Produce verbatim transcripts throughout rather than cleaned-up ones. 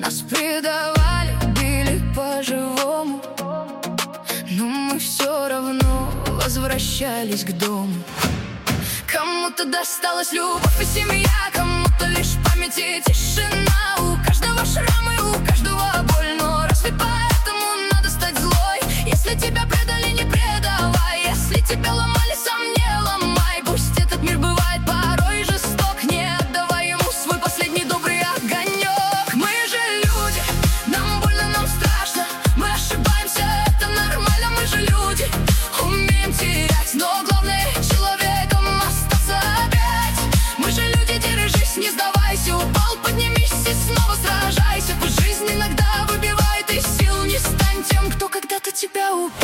Нас предавали, били по-живому, но мы все равно возвращались к дому. Кому-то досталась любовь и семья, кому-то лишь память и тишина. У каждого шрам и у каждого боль, но разве поэтому надо стать злой? Если тебя предали, не предавай, если тебя ломали, сам не ломай. Пусть этот мир бывает порой жесток, не отдавай ему свой последний добрый огонек. Мы же люди, нам больно, нам страшно, мы ошибаемся, это нормально. Мы же люди, умеем терять, но главное человеком остаться опять. Мы же люди, держись, не сдавайся, упал, поднимись и снова сражайся. Пусть жизнь иногда выбивает из сил, не стань тем, кто когда-то тебя убил.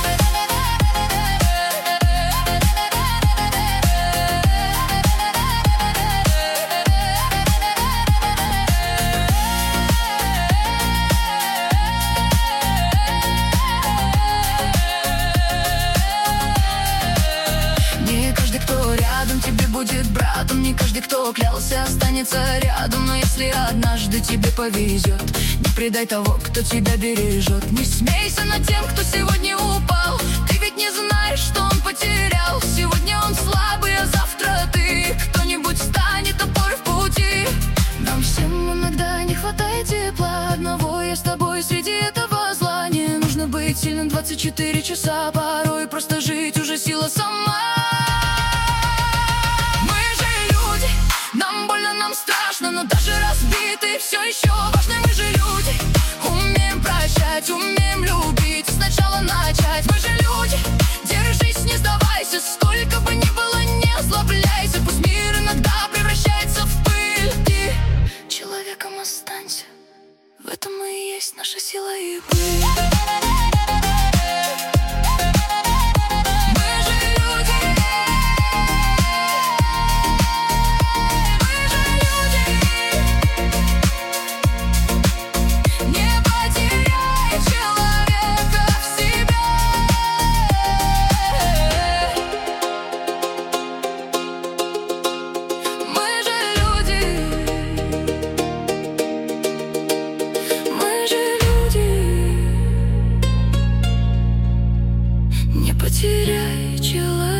Не каждый, кто рядом, тебе будет братом. Не каждый, кто клялся, останется рядом. Но если однажды тебе повезет, не предай того, кто тебя бережет. Не смейся над тем, кто сегодня упал. Ты ведь не знаешь, что он потерял. Сегодня он слабый, а завтра ты. Кто-нибудь станет опорой в пути. Нам всем иногда не хватает тепла. Одного я с тобой среди этого зла. Не нужно быть сильным двадцать четыре часа. Порой просто жить уже сила сама. Нам больно, нам страшно, но даже разбитые все еще важны. Мы же люди, умеем прощать, умеем любить, сначала начать. Мы же люди, держись, не сдавайся, сколько бы ни было, не озлобляйся. Пусть мир иногда превращается в пыль, ты человеком останься, в этом и есть наша сила и пыль. Потеряй человека.